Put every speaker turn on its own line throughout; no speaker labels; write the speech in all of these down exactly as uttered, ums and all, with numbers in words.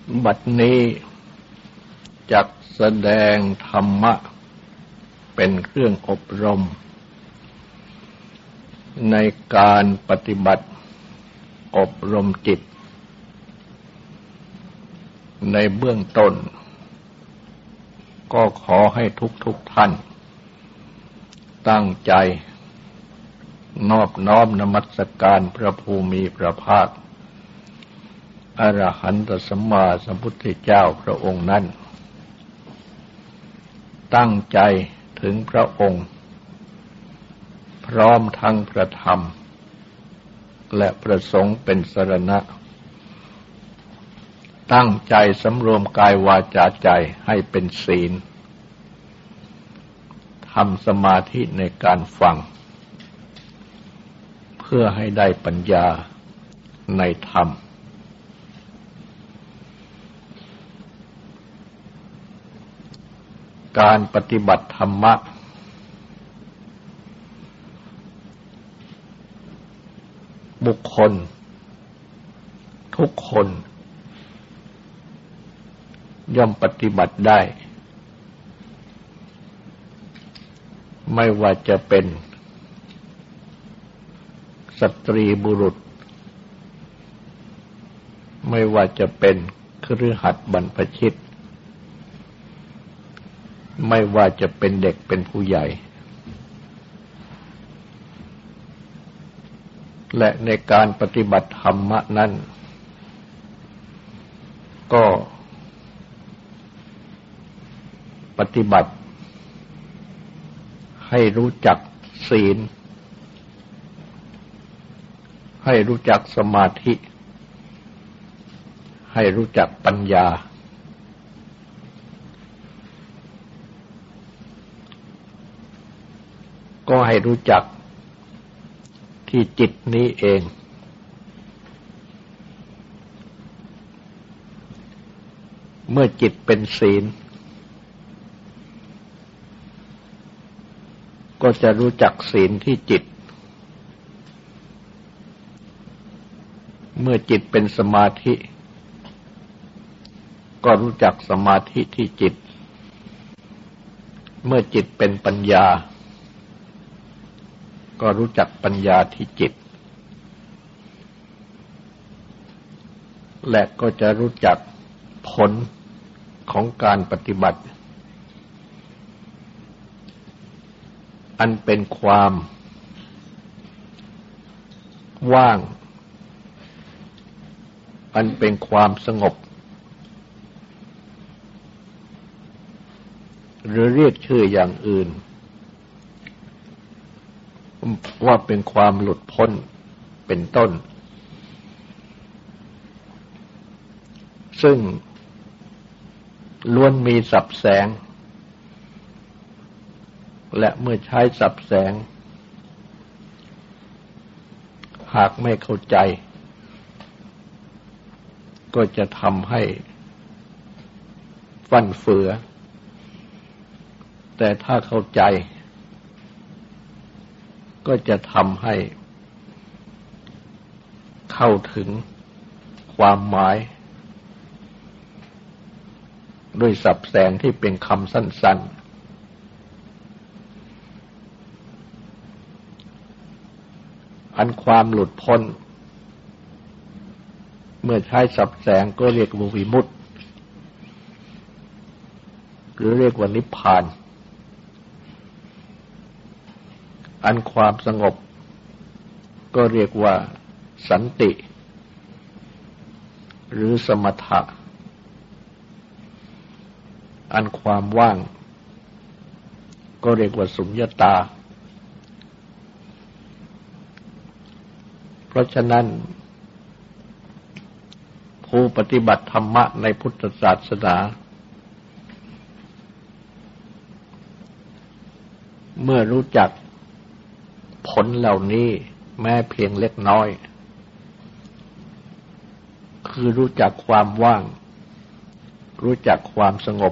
บัดนี้จักแสดงธรรมะเป็นเครื่องอบรมในการปฏิบัติอบรมจิตในเบื้องต้นก็ขอให้ทุกทุกท่านตั้งใจนอบน้อมนมัสการพระภูมิพระภาคอรหันตสัมมาสัมพุทธเจ้าพระองค์นั้นตั้งใจถึงพระองค์พร้อมทั้งพระธรรมและประสงค์เป็นสรณะตั้งใจสำรวมกายวาจาใจให้เป็นศีลทำสมาธิในการฟังเพื่อให้ได้ปัญญาในธรรมการปฏิบัติธรรมะบุคคลทุกคนย่อมปฏิบัติได้ไม่ว่าจะเป็นสตรีบุรุษไม่ว่าจะเป็นคฤหัสถ์บรรพชิตไม่ว่าจะเป็นเด็กเป็นผู้ใหญ่และในการปฏิบัติธรรมะนั้นก็ปฏิบัติให้รู้จักศีลให้รู้จักสมาธิให้รู้จักปัญญาก็ให้รู้จักที่จิตนี้เองเมื่อจิตเป็นศีลก็จะรู้จักศีลที่จิตเมื่อจิตเป็นสมาธิก็รู้จักสมาธิที่จิตเมื่อจิตเป็นปัญญาก็รู้จักปัญญาที่จิตและก็จะรู้จักผลของการปฏิบัติอันเป็นความว่างอันเป็นความสงบหรือเรียกชื่ออย่างอื่นว่าเป็นความหลุดพ้นเป็นต้นซึ่งล้วนมีศัพท์แสงและเมื่อใช้ศัพท์แสงหากไม่เข้าใจก็จะทำให้ฟั่นเฟือแต่ถ้าเข้าใจก็จะทำให้เข้าถึงความหมายด้วยศัพท์แสงที่เป็นคำสั้นๆอันความหลุดพ้นเมื่อใช้ศัพท์แสงก็เรียกว่าวิมุตติหรือเรียกว่านิพพานอันความสงบก็เรียกว่าสันติหรือสมถะอันความว่างก็เรียกว่าสุญญตาเพราะฉะนั้นผู้ปฏิบัติธรรมะในพุทธศาสนาเมื่อรู้จักผลเหล่านี้แม้เพียงเล็กน้อยคือรู้จักความว่างรู้จักความสงบ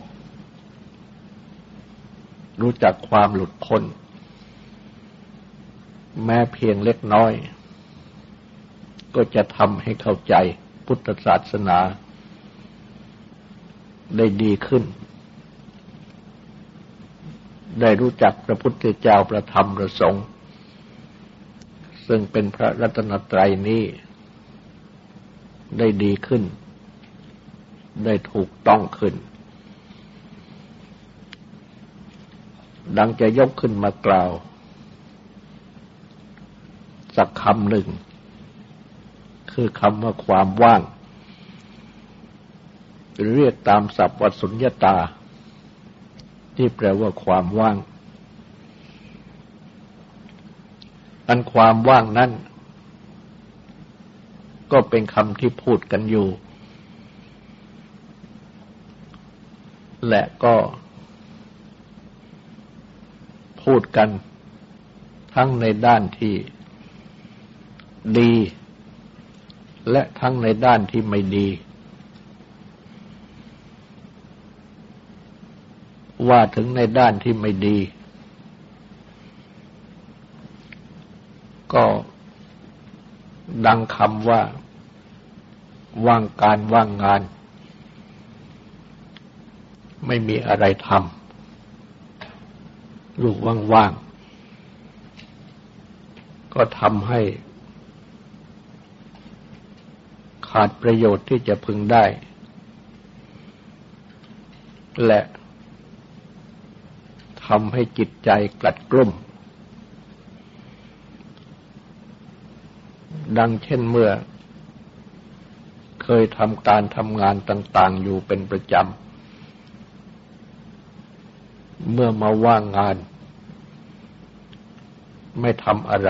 รู้จักความหลุดพ้นแม้เพียงเล็กน้อยก็จะทำให้เข้าใจพุทธศาสนา เได้ดีขึ้นได้รู้จักพระพุทธเจ้าพระธรรมพระสงฆ์ซึ่งเป็นพระรัตนตรัยนี้ได้ดีขึ้นได้ถูกต้องขึ้นดังจะยกขึ้นมากล่าวสักคำหนึ่งคือคำว่าความว่างเรียกตามศัพท์ว่าสุญญตาที่แปลว่าความว่างอันความว่างนั้นก็เป็นคำที่พูดกันอยู่และก็พูดกันทั้งในด้านที่ดีและทั้งในด้านที่ไม่ดีว่าถึงในด้านที่ไม่ดีก็ดังคำว่าว่างการว่างงานไม่มีอะไรทำลูกว่างๆก็ทำให้ขาดประโยชน์ที่จะพึงได้และทำให้จิตใจกลัดกลุ้มดังเช่นเมื่อเคยทำการทำงานต่างๆอยู่เป็นประจำเมื่อมาว่างงานไม่ทำอะไร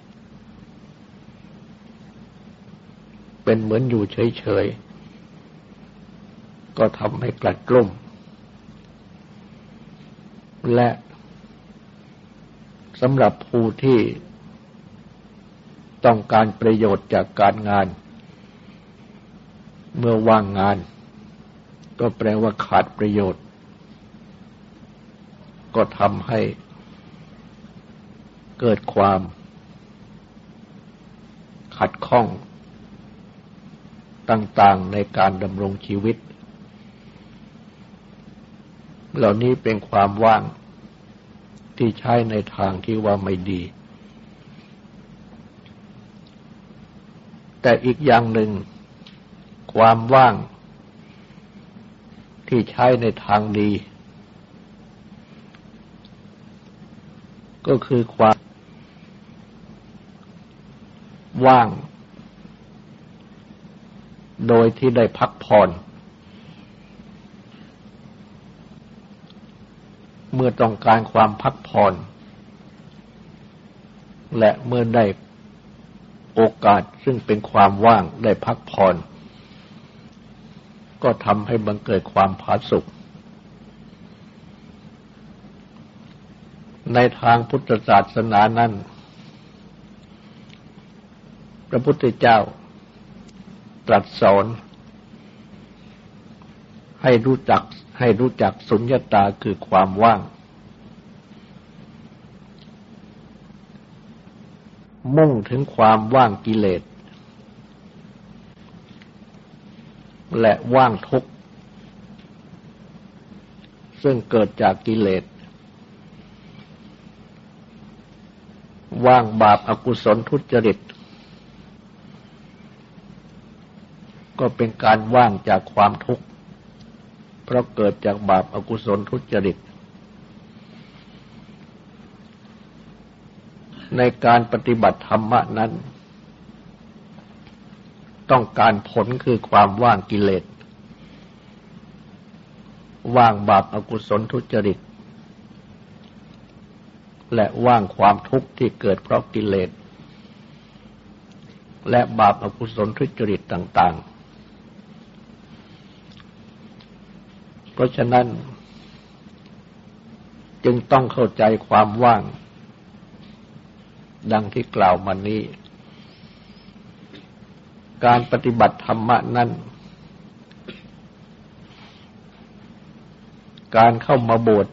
เป็นเหมือนอยู่เฉยๆก็ทำให้กลัดกลุ้มและสำหรับผู้ที่ต้องการประโยชน์จากการงานเมื่อว่างงานก็แปลว่าขาดประโยชน์ก็ทำให้เกิดความขัดข้องต่างๆในการดำรงชีวิตเหล่านี้เป็นความว่างที่ใช้ในทางที่ว่าไม่ดีแต่อีกอย่างหนึ่งความว่างที่ใช้ในทางดีก็คือความว่างโดยที่ได้พักผ่อนเมื่อต้องการความพักผ่อนและเมื่อได้โอกาสซึ่งเป็นความว่างได้พักผ่อนก็ทำให้บังเกิดความผาสุกในทางพุทธศาสนานั้นพระพุทธเจ้าตรัสสอนให้รู้จักให้รู้จักสุญญตาคือความว่างมุ่งถึงความว่างกิเลสและว่างทุกข์ซึ่งเกิดจากกิเลสว่างบาปอกุศลทุจริตก็เป็นการว่างจากความทุกข์เพราะเกิดจากบาปอกุศลทุจริตในการปฏิบัติธรรมนั้นต้องการผลคือความว่างกิเลสว่างบาปอกุศลทุจริตและว่างความทุกข์ที่เกิดเพราะกิเลสและบาปอกุศลทุจริตต่างๆเพราะฉะนั้นจึงต้องเข้าใจความว่างดังที่กล่าวมานี้การปฏิบัติธรรมนั้นการเข้ามาบวช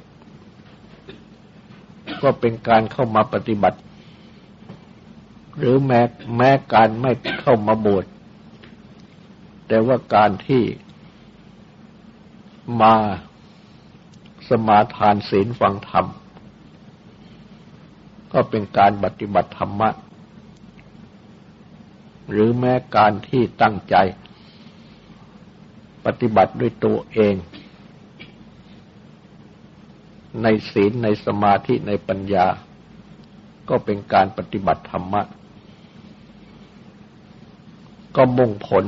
ก็เป็นการเข้ามาปฏิบัติหรือแม้แม้การไม่เข้ามาบวชแต่ว่าการที่มาสมาทานศีลฟังธรรมก็เป็นการปฏิบัติธรรมะหรือแม้การที่ตั้งใจปฏิบัติด้วยตัวเองในศีลในสมาธิในปัญญาก็เป็นการปฏิบัติธรรมะก็มุ่งผล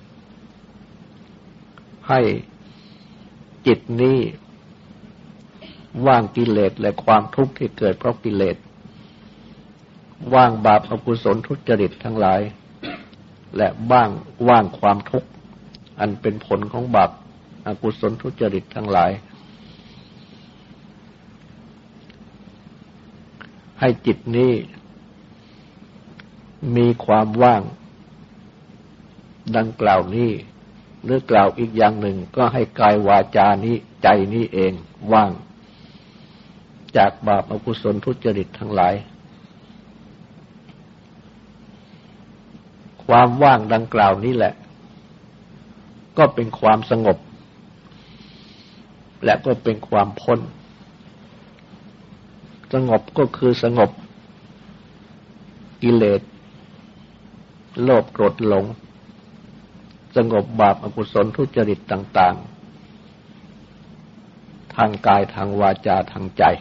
ให้จิตนี้ว่างกิเลสและความทุกข์ที่เกิดเพราะกิเลสว่างบาปอกุศลทุจริตทั้งหลายและว่างว่างความทุกข์อันเป็นผลของบาปอกุศลทุจริตทั้งหลายให้จิตนี้มีความว่างดังกล่าวนี้หรือกล่าวอีกอย่างหนึ่งก็ให้กายวาจานี้ใจนี้เองว่างจากบาปอกุศลทุจริตทั้งหลายความว่างดังกล่าวนี้แหละก็เป็นความสงบและก็เป็นความพ้นสงบก็คือสงบกิเลสโลภโกรธหลงสงบบาปอกุศลทุจริตต่างๆทางกายทางวาจาทางใจ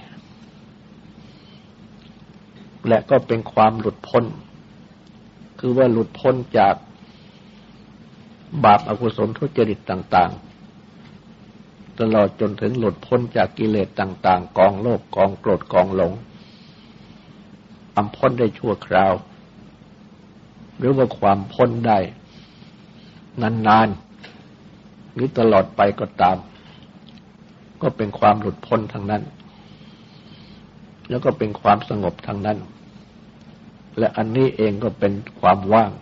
และก็เป็นความหลุดพ้นคือว่าหลุดพ้นจากบาปอกุศลทุจริตต่างๆตลอดจนถึงหลุดพ้นจากกิเลสต่างๆกองโลภกองโกรธกองหลงความพ้นได้ชั่วคราวหรือว่าความพ้นได้นานๆหรือตลอดไปก็ตามก็เป็นความหลุดพ้นทั้งนั้นแล้วก็เป็นความสงบทั้งนั้นและอันนี้เองก็เป็นความว่าง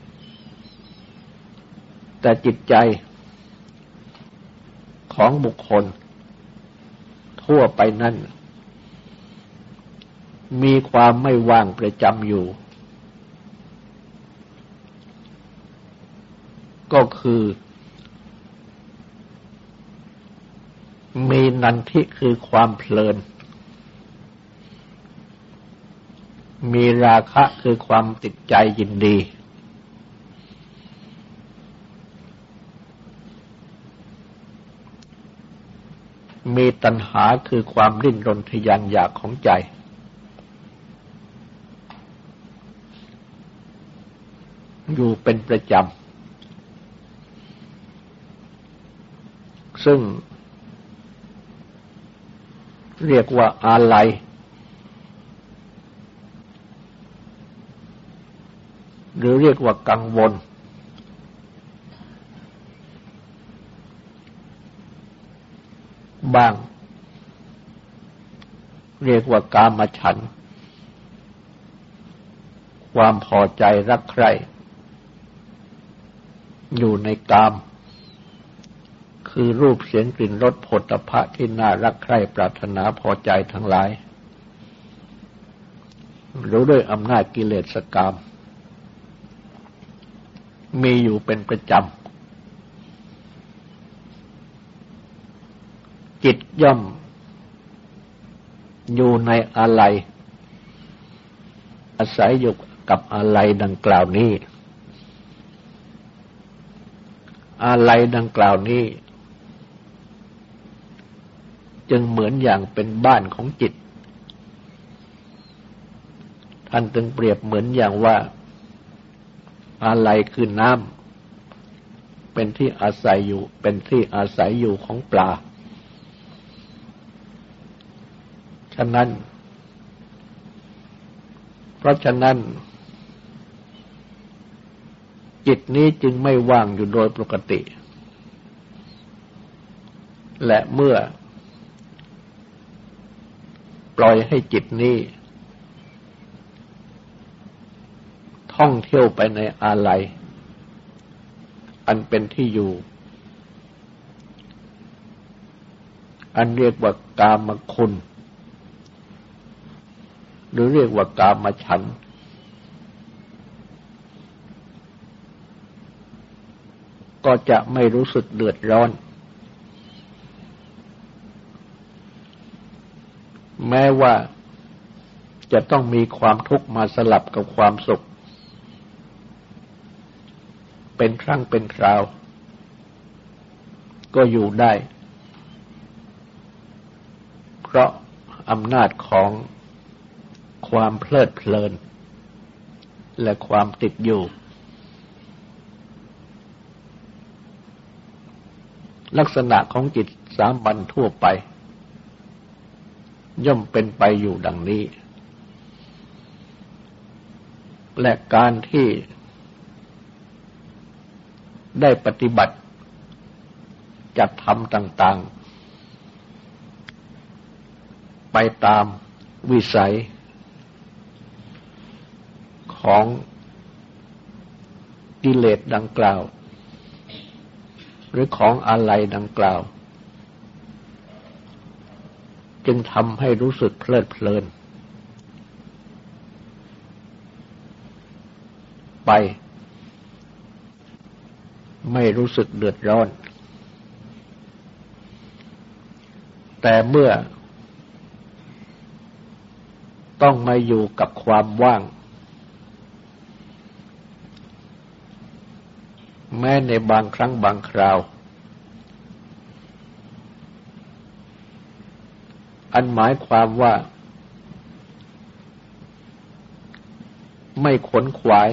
แต่จิตใจของบุคคลทั่วไปนั้นมีความไม่ว่างประจำอยู่ก็คือมีนันทิคือความเพลินมีราคะคือความติดใจยินดีมีตัณหาคือความดิ้นรนทะยานอยากของใจอยู่เป็นประจำซึ่งเรียกว่าอาลัยหรือเรียกว่ากังวลบ้างเรียกว่ากามฉันท์ความพอใจรักใคร่อยู่ในกามคือรูปเสียงกลิ่นรสโผฏฐัพพะที่น่ารักใคร่ปรารถนาพอใจทั้งหลายหรือด้วยอำนาจกิเลสกามมีอยู่เป็นประจำจิตย่อมอยู่ในอาลัยอาศัยอยู่กับอาลัยดังกล่าวนี้อาลัยดังกล่าวนี้จึงเหมือนอย่างเป็นบ้านของจิตท่านจึงเปรียบเหมือนอย่างว่าอาลัยคือน้ำเป็นที่อาศัยอยู่เป็นที่อาศัยอยู่ของปลาฉะนั้นเพราะฉะนั้นจิตนี้จึงไม่ว่างอยู่โดยปกติและเมื่อปล่อยให้จิตนี้ท่องเที่ยวไปในอาลัยอันเป็นที่อยู่อันเรียกว่ากามคุณหรือเรียกว่ากามฉันท์ก็จะไม่รู้สึกเดือดร้อนแม้ว่าจะต้องมีความทุกข์มาสลับกับความสุขเป็นครั้งเป็นคราวก็อยู่ได้เพราะอำนาจของความเพลิดเพลินและความติดอยู่ลักษณะของจิตสามัญทั่วไปย่อมเป็นไปอยู่ดังนี้และการที่ได้ปฏิบัติจัดทำต่างๆไปตามวิสัยของกิเลสดังกล่าวหรือของอะไรดังกล่าวจึงทำให้รู้สึกเพลิดเพลินไปไม่รู้สึกเดือดร้อนแต่เมื่อต้องมาอยู่กับความว่างแม้ในบางครั้งบางคราวอันหมายความว่าไม่ขวนขวาย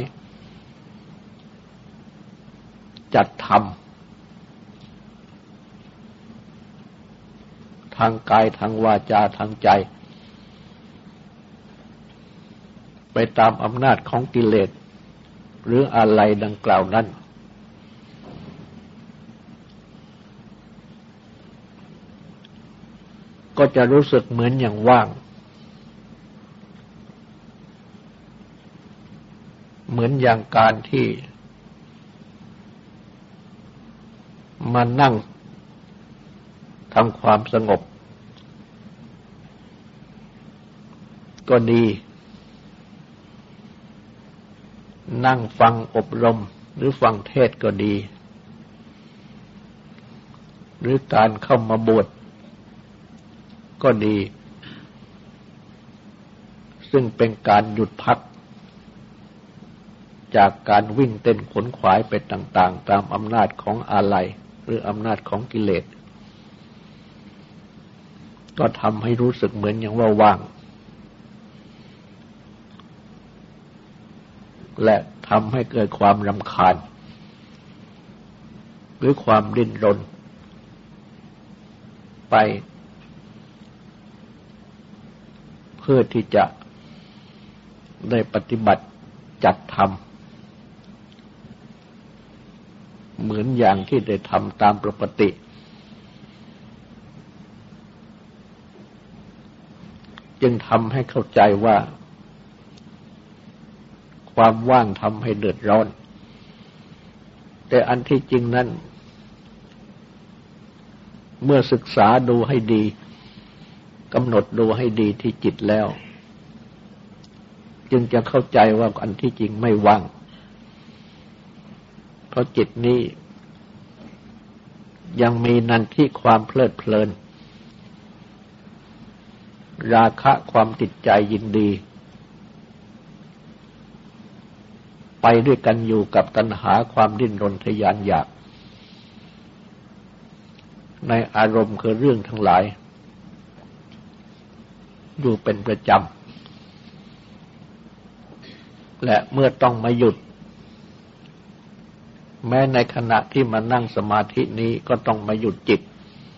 จัดทำทางกายทางวาจาทางใจไปตามอำนาจของกิเลสหรืออะไรดังกล่าวนั้นก็จะรู้สึกเหมือนอย่างว่างเหมือนอย่างการที่มานั่งทำความสงบก็ดีนั่งฟังอบรมหรือฟังเทศน์ก็ดีหรือการเข้ามาบวชก็ดีซึ่งเป็นการหยุดพักจากการวิ่งเต้นขนขวายไปต่างๆตามอำนาจของอาลัยหรืออำนาจของกิเลสก็ทำให้รู้สึกเหมือนอย่างว่าว่างและทำให้เกิดความรำคาญหรือความดิ้นรนไปเพื่อที่จะได้ปฏิบัติจัดทำเหมือนอย่างที่ได้ทำตามปกติจึงทำให้เข้าใจว่าความว่างทำให้เดือดร้อนแต่อันที่จริงนั้นเมื่อศึกษาดูให้ดีกำหนดดูให้ดีที่จิตแล้วจึงจะเข้าใจว่าอันที่จริงไม่ว่างเพราะจิตนี้ยังมีนันทิความเพลิดเพลินราคะความติดใจยินดีไปด้วยกันอยู่กับตัณหาความดิ้นรนทะยานอยากในอารมณ์คือเรื่องทั้งหลายอยู่เป็นประจำและเมื่อต้องมาหยุดแม้ในขณะที่มานั่งสมาธินี้ก็ต้องมาหยุดจิต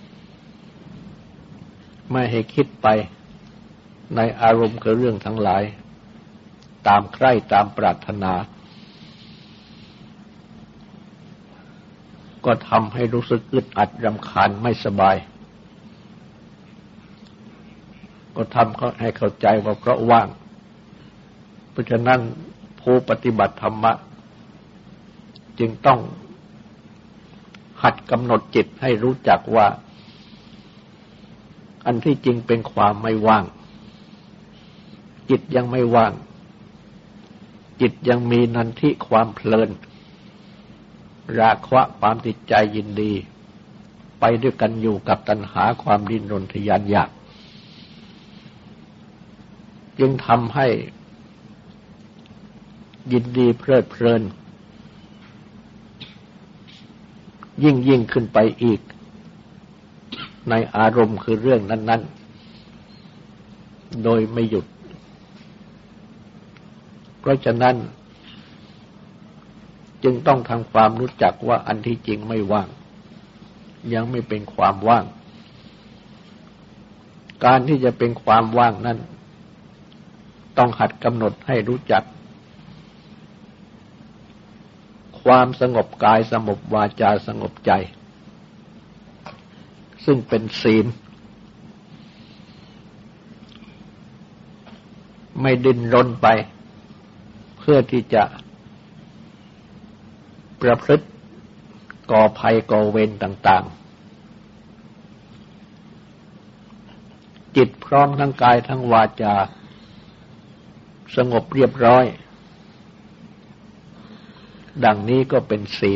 ไม่ให้คิดไปในอารมณ์คือเรื่องทั้งหลายตามใคร่ตามปรารถนาก็ทำให้รู้สึกอึดอัดรำคาญไม่สบายก็ทำให้เข้าใจว่าเพราะว่างเพราะฉะนั้นผู้ปฏิบัติธรรมะจึงต้องหัดกำหนดจิตให้รู้จักว่าอันที่จริงเป็นความไม่ว่างจิตยังไม่ว่างจิตยังมีนันทิความเพลินราคะความติดใจยินดีไปด้วยกันอยู่กับตัณหาความดิ้นรนทะยานอยากจึงทำให้ยินดีเพลิดเพลินยิ่งยิ่งขึ้นไปอีกในอารมณ์คือเรื่องนั้นๆโดยไม่หยุดเพราะฉะนั้นจึงต้องทำความรู้จักว่าอันที่จริงไม่ว่างยังไม่เป็นความว่างการที่จะเป็นความว่างนั้นต้องหัดกำหนดให้รู้จักความสงบกายสงบวาจาสงบใจซึ่งเป็นศีลไม่ดิ้นรนไปเพื่อที่จะประพฤติก่อภัยก่อเวรต่างๆจิตพร้อมทั้งกายทั้งวาจาสงบเรียบร้อยดังนี้ก็เป็นศีล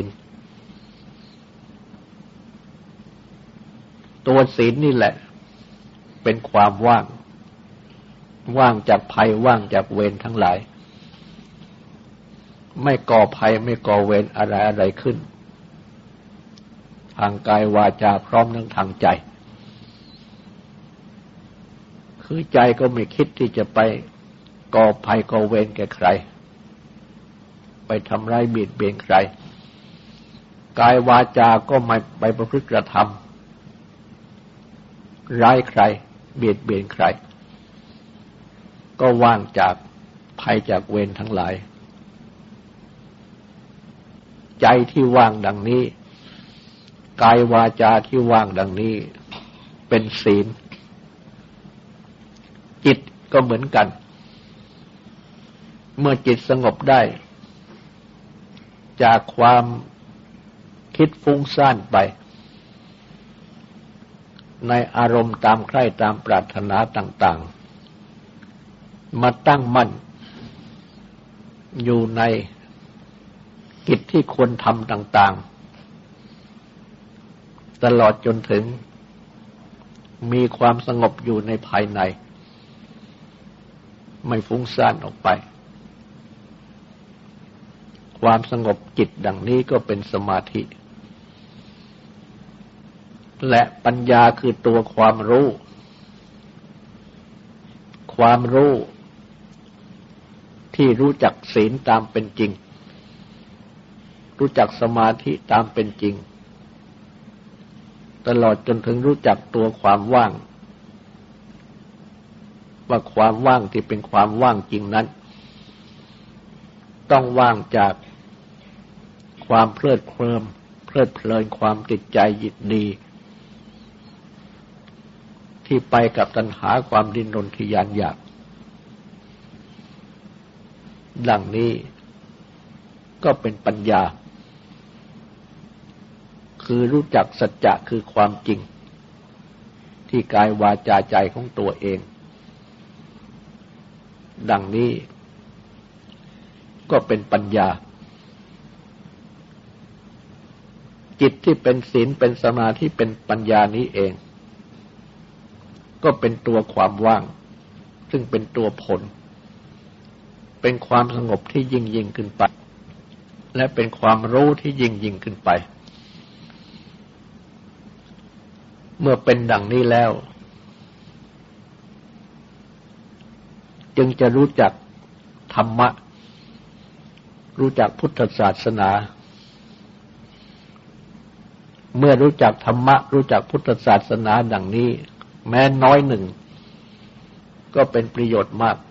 ตัวศีลนี่แหละเป็นความว่างว่างจากภัยว่างจากเวรทั้งหลายไม่ก่อภัยไม่ก่อเวรอะไรอะไรขึ้นทางกายวาจาพร้อมทั้งทางใจคือใจก็ไม่คิดที่จะไปก่อภัยก่อเวรแก่ใครไปทำร้ายเบียดเบียนใครกายวาจาก็ไม่ไปประพฤติกระทำร้ายใครเบียดเบียนใครก็ว่างจากภัยจากเวรทั้งหลายใจที่ว่างดังนี้กายวาจาที่ว่างดังนี้เป็นศีลจิตก็เหมือนกันเมื่อจิตสงบได้จากความคิดฟุ้งซ่านไปในอารมณ์ตามใคร่ตามปรารถนาต่างๆมาตั้งมั่นอยู่ในกิจที่ควรทำต่างๆตลอดจนถึงมีความสงบอยู่ในภายในไม่ฟุ้งซ่านออกไปความสงบจิตดังนี้ก็เป็นสมาธิและปัญญาคือตัวความรู้ความรู้ที่รู้จักศีลตามเป็นจริงรู้จักสมาธิตามเป็นจริงตลอดจนถึงรู้จักตัวความว่างว่าความว่างที่เป็นความว่างจริงนั้นต้องว่างจากความเพลิดเพลินเพลิดเพลินความติดใจยินดีที่ไปกับตัณหาความดิ้นรนทะยานอยากดังนี้ก็เป็นปัญญาคือรู้จักสัจจะคือความจริงที่กายวาจาใจของตัวเองดังนี้ก็เป็นปัญญาจิตที่เป็นศีลเป็นสมาธิเป็นปัญญานี้เองก็เป็นตัวความว่างซึ่งเป็นตัวผลเป็นความสงบที่ยิ่งยิ่งขึ้นไปและเป็นความรู้ที่ยิ่งยิ่งขึ้นไปเมื่อเป็นดังนี้แล้วจึงจะรู้จักธรรมะรู้จักพุทธศาสนาเมื่อรู้จักธรรมะรู้จักพุทธศาสนาดังนี้แม้น้อยหนึ่งก็เป็นประโยชน์มาก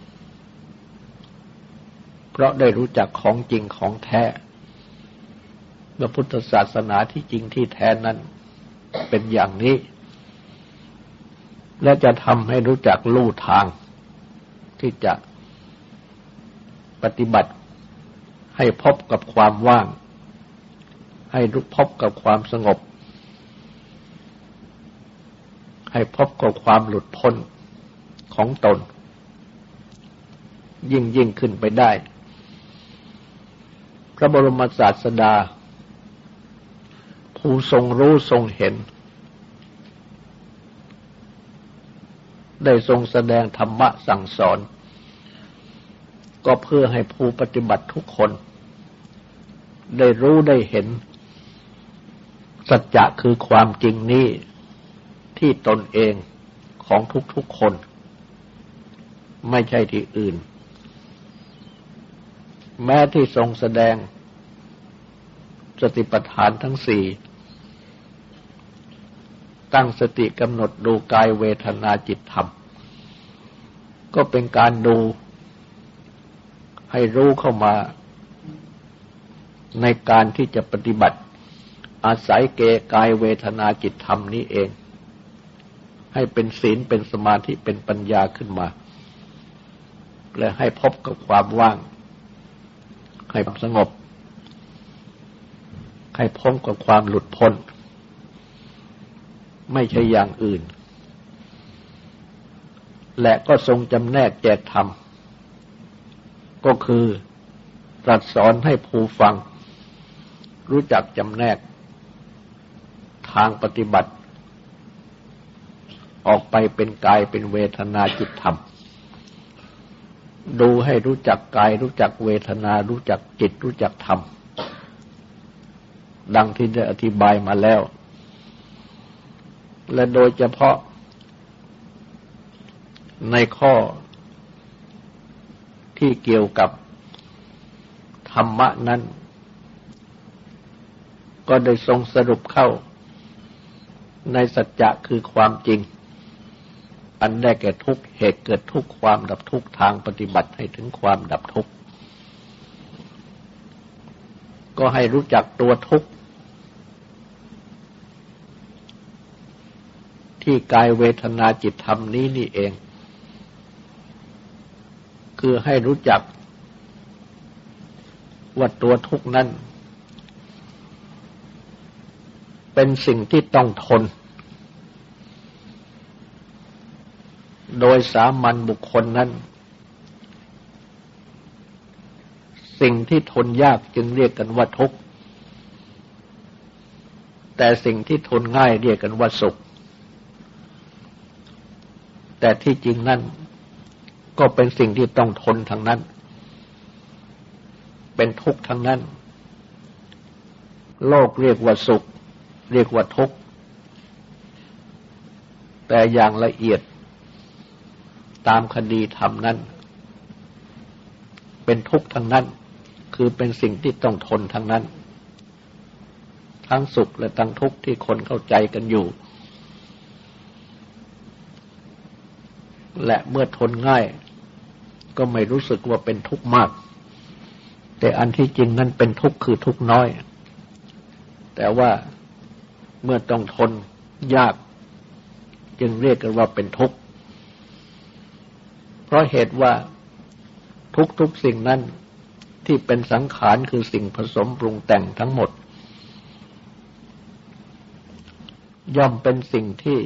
เพราะได้รู้จักของจริงของแท้เมื่อพุทธศาสนาที่จริงที่แท้นั้นเป็นอย่างนี้และจะทำให้รู้จักลู่ทางที่จะปฏิบัติให้พบกับความว่างให้พบกับความสงบให้พบกับความหลุดพ้นของตนยิ่งยิ่งขึ้นไปได้พระบรมศาสดาผู้ทรงรู้ทรงเห็นได้ทรงแสดงธรรมะสั่งสอนก็เพื่อให้ผู้ปฏิบัติทุกคนได้รู้ได้เห็นสัจจะคือความจริงนี้ที่ตนเองของทุกๆคนไม่ใช่ที่อื่นแม้ที่ทรงแสดงสติปัฏฐานทั้งสี่ตั้งสติกำหนดดูกายเวทนาจิตธรรมก็เป็นการดูให้รู้เข้ามาในการที่จะปฏิบัติอาศัยเกกายเวทนาจิตธรรมนี้เองให้เป็นศีลเป็นสมาธิเป็นปัญญาขึ้นมาและให้พบกับความว่างให้สงบให้พ้นกับความหลุดพ้นไม่ใช่อย่างอื่นและก็ทรงจำแนกแจกธรรมก็คือตรัสสอนให้ผู้ฟังรู้จักจำแนกทางปฏิบัติออกไปเป็นกายเป็นเวทนาจิตธรรมดูให้รู้จักกายรู้จักเวทนารู้จักจิตรู้จักธรรมดังที่ได้อธิบายมาแล้วและโดยเฉพาะในข้อที่เกี่ยวกับธรรมะนั้นก็ได้ทรงสรุปเข้าในสัจจะคือความจริงอันได้แก่ทุกข์เหตุเกิดทุกข์ความดับทุกข์ทางปฏิบัติให้ถึงความดับทุกข์ก็ให้รู้จักตัวทุกข์ที่กายเวทนาจิตธรรมนี้นี่เองคือให้รู้จักว่าตัวทุกข์นั้นเป็นสิ่งที่ต้องทนโดยสามัญบุคคลนั้นสิ่งที่ทนยากจึงเรียกกันว่าทุกข์แต่สิ่งที่ทนง่ายเรียกกันว่าสุขแต่ที่จริงนั่นก็เป็นสิ่งที่ต้องทนทั้งนั้นเป็นทุกข์ทั้งนั้นโลกเรียกว่าสุขเรียกว่าทุกข์แต่อย่างละเอียดตามคดีธรรมนั้นเป็นทุกข์ทั้งนั้นคือเป็นสิ่งที่ต้องทนทั้งนั้นทั้งสุขและทั้งทุกข์ที่คนเข้าใจกันอยู่และเมื่อทนง่ายก็ไม่รู้สึกว่าเป็นทุกข์มากแต่อันที่จริงนั้นเป็นทุกข์คือทุกข์น้อยแต่ว่าเมื่อต้องทนยากจึงเรียกกันว่าเป็นทุกข์เพราะเหตุว่าทุกๆสิ่งนั้นที่เป็นสังขารคือสิ่งผสมปรุงแต่งทั้งหมดย่อมเป็นสิ่งที่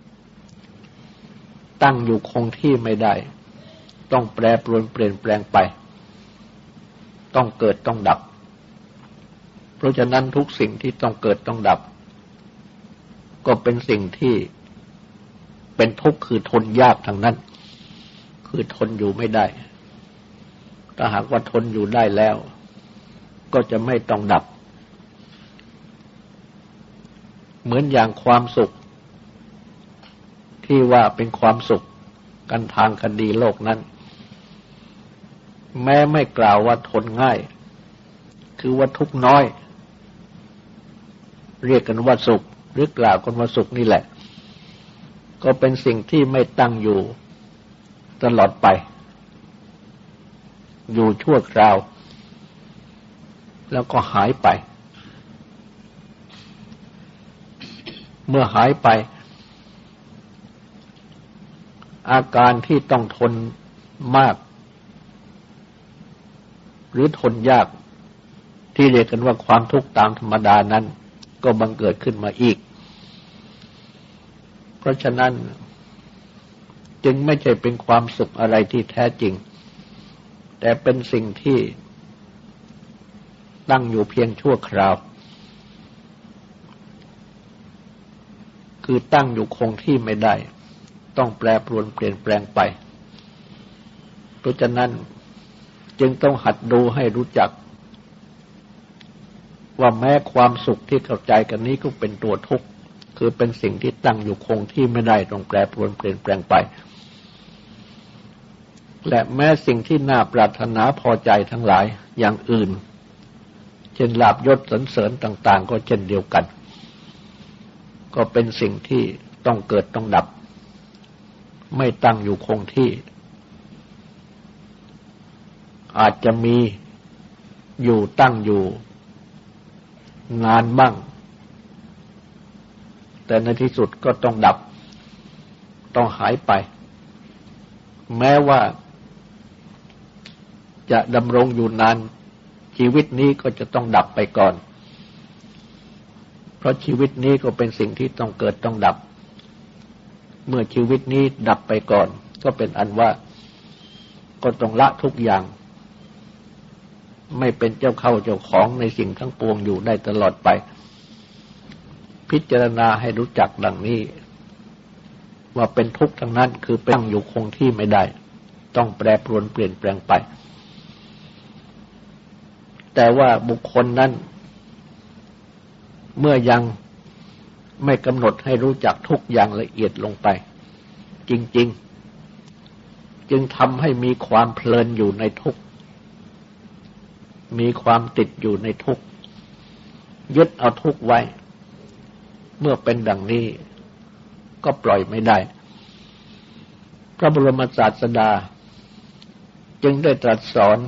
ตั้งอยู่คงที่ไม่ได้ต้องแปรปรวนเปลี่ยนแปลงไปต้องเกิดต้องดับเพราะฉะนั้นทุกสิ่งที่ต้องเกิดต้องดับก็เป็นสิ่งที่เป็นทุกข์คือทนยากทั้งนั้นคือทนอยู่ไม่ได้ถ้าหากว่าทนอยู่ได้แล้วก็จะไม่ต้องดับเหมือนอย่างความสุขที่ว่าเป็นความสุขกันทางคดีโลกนั้นแม้ไม่กล่าวว่าทนง่ายคือว่าทุกข์น้อยเรียกกันว่าสุขหรือกล่าวกันว่าสุขนี่แหละก็เป็นสิ่งที่ไม่ตั้งอยู่ตลอดไปอยู่ชั่วคราวแล้วก็หายไปเมื่อหายไปอาการที่ต้องทนมากหรือทนยากที่เรียกกันว่าความทุกข์ตามธรรมดานั้นก็บังเกิดขึ้นมาอีกเพราะฉะนั้นจึงไม่ใช่เป็นความสุขอะไรที่แท้จริงแต่เป็นสิ่งที่ตั้งอยู่เพียงชั่วคราวคือตั้งอยู่คงที่ไม่ได้ต้องแปรปรวนเปลี่ยนแปลงไปเพราะฉะนั้นจึงต้องหัดดูให้รู้จักว่าแม้ความสุขที่เข้าใจกันนี้ก็เป็นตัวทุกข์คือเป็นสิ่งที่ตั้งอยู่คงที่ไม่ได้ต้องแปรปรวนเปลี่ยนแปลงไปและแม้สิ่งที่น่าปรารถนาพอใจทั้งหลายอย่างอื่นเช่นลาภยศสรรเสริญต่างๆก็เช่นเดียวกันก็เป็นสิ่งที่ต้องเกิดต้องดับไม่ตั้งอยู่คงที่อาจจะมีอยู่ตั้งอยู่นานบ้างแต่ในที่สุดก็ต้องดับต้องหายไปแม้ว่าจะดำรงอยู่นานชีวิตนี้ก็จะต้องดับไปก่อนเพราะชีวิตนี้ก็เป็นสิ่งที่ต้องเกิดต้องดับเมื่อชีวิตนี้ดับไปก่อนก็เป็นอันว่าก็ต้องละทุกอย่างไม่เป็นเจ้าเข้าเจ้าของในสิ่งทั้งปวงอยู่ได้ตลอดไปพิจารณาให้รู้จักดังนี้ว่าเป็นทุกข์ทั้งนั้นคือตั้งอยู่คงที่ไม่ได้ต้องแปรปรวนเปลี่ยนแปลงไปแต่ว่าบุคคลนั้นเมื่อยังไม่กำหนดให้รู้จักทุกอย่างละเอียดลงไปจริงๆจึงทำให้มีความเพลินอยู่ในทุกข์มีความติดอยู่ในทุกข์ยึดเอาทุกข์ไว้เมื่อเป็นดังนี้ก็ปล่อยไม่ได้พระบรมศาสดาจึงได้ตรัสสอน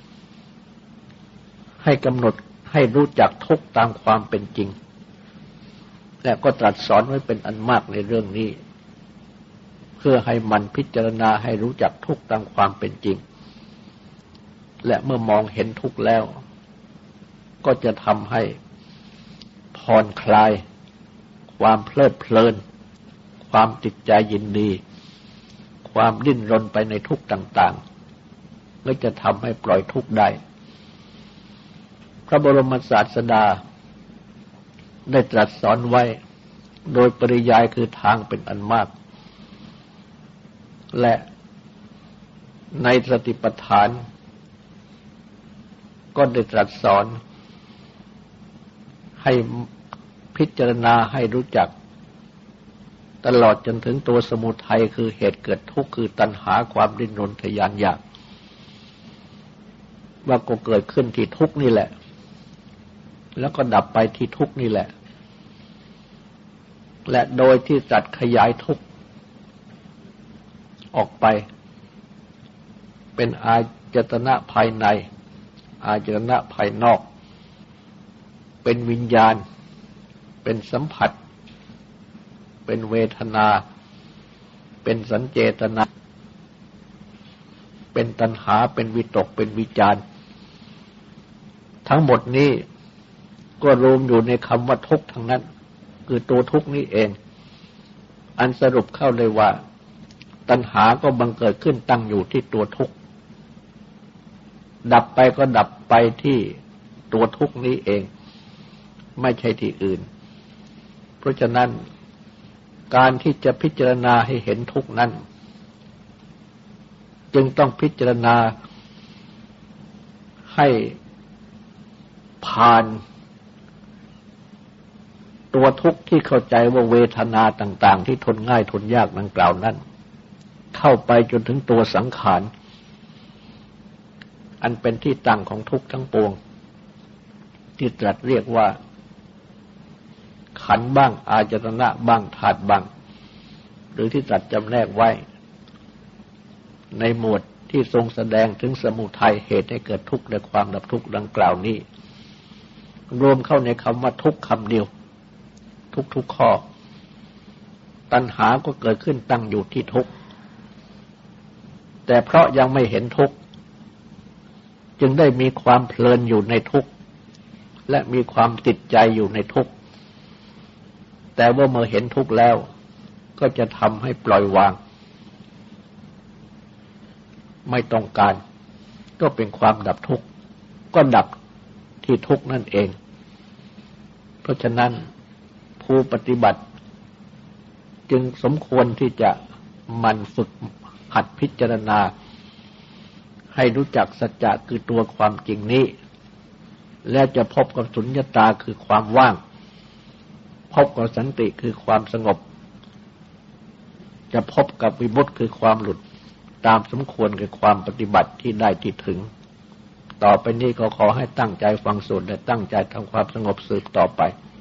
ให้กำหนดให้รู้จักทุกข์ตามความเป็นจริงและก็ตรัสสอนไว้เป็นอันมากในเรื่องนี้เพื่อให้มันพิจารณาให้รู้จักทุกข์ตามความเป็นจริงและเมื่อมองเห็นทุกข์แล้วก็จะทำให้ผ่อนคลายความเพลิดเพลินความติดใจยินดีความดิ้นรนไปในทุกข์ต่างๆและจะทำให้ปล่อยทุกข์ได้พระบรมศาสดาได้ตรัสสอนไว้โดยปริยายคือทางเป็นอันมากและในสติปัฏฐานก็ได้ตรัสสอนให้พิจารณาให้รู้จักตลอดจนถึงตัวสมุทัยคือเหตุเกิดทุกข์คือตัณหาความดิ้นรนทะยานอยากว่าก็เกิดขึ้นที่ทุกข์นี่แหละแล้วก็ดับไปที่ทุกข์นี่แหละและโดยที่จัดขยายทุกข์ออกไปเป็นอาจตนะภายในอาจตนะภายนอกเป็นวิญญาณเป็นสัมผัสเป็นเวทนาเป็นสัญเจตนาเป็นตัณหาเป็นวิตกเป็นวิจารทั้งหมดนี้ก็รวมอยู่ในคำว่าทุกข์ทั้งนั้นคือตัวทุกข์นี้เองอันสรุปเข้าเลยว่าตัณหาก็บังเกิดขึ้นตั้งอยู่ที่ตัวทุกข์ดับไปก็ดับไปที่ตัวทุกข์นี้เองไม่ใช่ที่อื่นเพราะฉะนั้นการที่จะพิจารณาให้เห็นทุกข์นั้นจึงต้องพิจารณาให้ผ่านตัวทุกข์ที่เข้าใจว่าเวทนาต่างๆที่ทนง่ายทนยากดังกล่าวนั้นเข้าไปจนถึงตัวสังขารอันเป็นที่ตั้งของทุกข์ทั้งปวงที่ตรัสเรียกว่าขันธ์บ้างอาจตนะบ้างธาตุบ้างหรือที่ตรัสจำแนกไว้ในหมวดที่ทรงแสดงถึงสมุทัยเหตุให้เกิดทุกข์และความดับทุกข์ดังกล่าวนี้รวมเข้าในคำว่าทุกข์คำเดียวทุกๆข้อตัณหาก็เกิดขึ้นตั้งอยู่ที่ทุกข์แต่เพราะยังไม่เห็นทุกข์จึงได้มีความเพลินอยู่ในทุกข์และมีความติดใจอยู่ในทุกข์แต่ว่าเมื่อเห็นทุกข์แล้วก็จะทำให้ปล่อยวางไม่ต้องการก็เป็นความดับทุกข์ก็ดับที่ทุกข์นั่นเองเพราะฉะนั้นผู้ปฏิบัติจึงสมควรที่จะมันฝึกหัดพิจารณาให้รู้จักสัจจะคือตัวความจริงนี้และจะพบกับสุญญตาคือความว่างพบกับสันติคือความสงบจะพบกับวิมุตติคือความหลุดตามสมควรกับความปฏิบัติที่ได้ที่ถึงต่อไปนี้ก็ขอให้ตั้งใจฟังสวดและตั้งใจทำความสงบสืบต่อไป